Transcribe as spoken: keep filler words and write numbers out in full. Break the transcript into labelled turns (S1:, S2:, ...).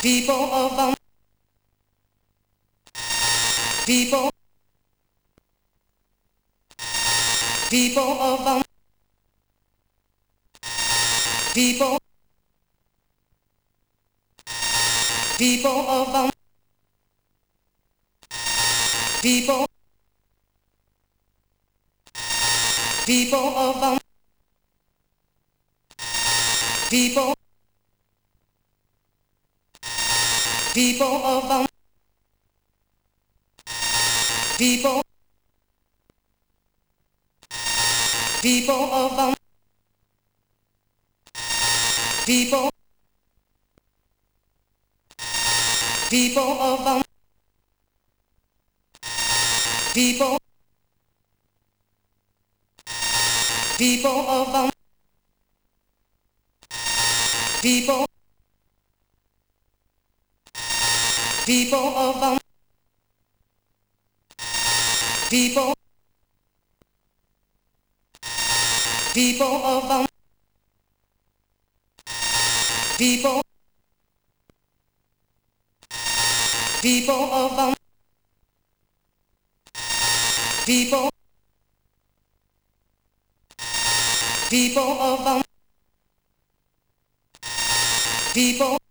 S1: people of um, people, people of um, people, people of um, people, people of um, people, people of um, people, people of um, people, people of um, people, people of um, people, people of um, people, people of um, people, people of um, people, people of um, people,